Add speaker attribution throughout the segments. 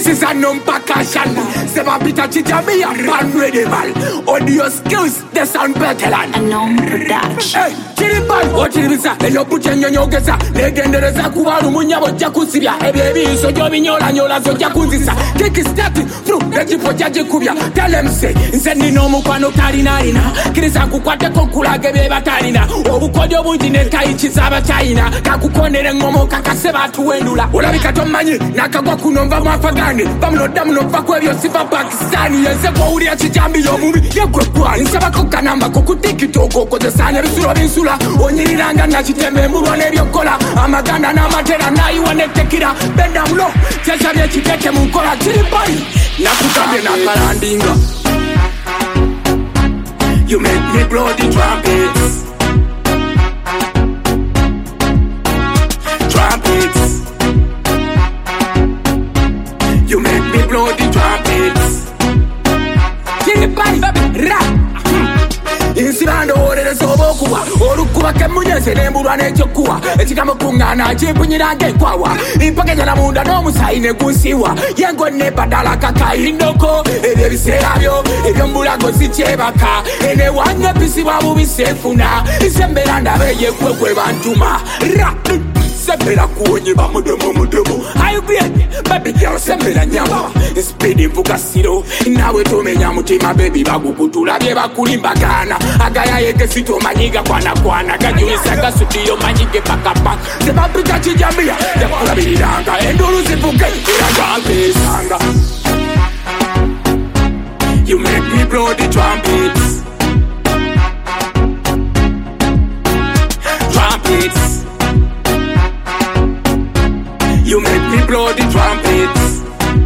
Speaker 1: This is a non-percussion. Seba Peter Chichabia, Unreadable. Audio skills, they sound better than
Speaker 2: A known production.
Speaker 1: Hey, Chiripan, what Chiribisa, and your put in your gesa, legendary Zakuaru Munyabo Jakusibia, a baby, so Jominola, Yola, so Jakuzisa. Take it starting through the Jipo Jajikubia. Tell them, say, sending no Mukano Tarinarina, Krisaku Quatacocula, Gabeba Tarina, Obukodio Mujine Kaichi Saba China, Kakukone and Momo Kakaseba to Endula, Olabikatomani, Nakabaku Nova Mafagani, Bamno Damno Fakwio Sifa Pakistani, and Seporia Chijambi, your movie, Yakwa, in Sabakoka Namba, Kokutiki Toko, the Sana Sula, Oniranga Nachiteme, Muronio Cola, Amagana Namatera, now you want to take it up, bend down low, Chesavia Chiteke Mukola, Chiripari, Nakutame Nakarandinga. You make me blow the trumpets. Trumpets. You make me blow the trumpets. Chiripari, baby, rap. Insirando ore sobokuwa orukuba kemunye senemburwa n'ekyokuwa ekigamo kungana kimpunyirange kwawa impakenya na munda n'omusaine kunsiwa yengo ne badala kakayindoko ebyo biseera ebyo mbulago zikyebaka ene wange pisibwa bubisefuna isembera ndabe yekwekwe bantuma Sembera kuonye ba mudemo Are you great? Baby girl sembera nyama Speedy vukasiro Nawe tomenya mutima baby bagukutula bye bakulimbagana Agaya yeke sito manyiga kwana Ganyuisa gasudiyo manyige pakapa Seba pita chijambia Yakula biliranga Enduru zifuke Iranga sanga You make me blow the trumpets Trumpets You make me blow the trumpets.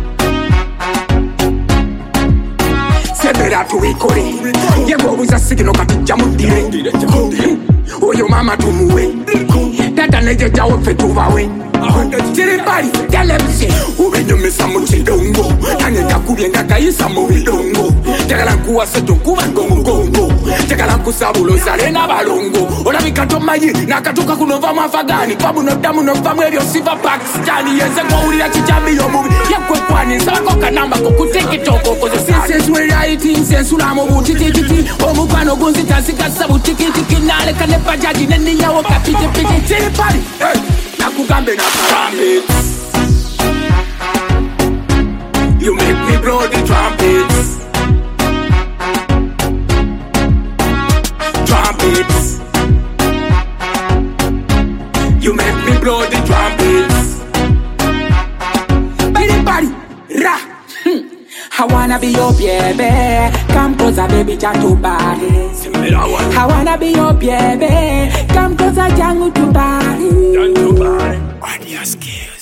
Speaker 1: Sebera tuikore. Yego buza sigino katija mudire. Oyo mama tumuwe. Dada neje jawo fetuvawe. Chiripari, tell them say ubenyumisa muchidongo. Nanye takubienga kaisa muvidongo. Tegala kuwa seto kuwa ngongo. Tegala kusabulo sarena balongo. Ola mikato mayi nakatoka kunova mafagani. Babu no damu no famu ebyo siva Pakistani. Yenze kwa uri chijambi yo movie. Yekwe kwani sabako kanamba kukuteki toko. This is where I think sense ulamo butiti. Omupano gunzi tasika sabu tiki. Nale kanepa jaji neni nyawo kapiti. Chiripari, hey. Nakugambe na trumpets. You make me blow the trumpets. Trumpets. You make me blow the trumpets. Everybody, ra. I wanna be your baby. Come closer, baby, jangu body. I wanna be your baby. Come closer, jangu to body. Audio skills.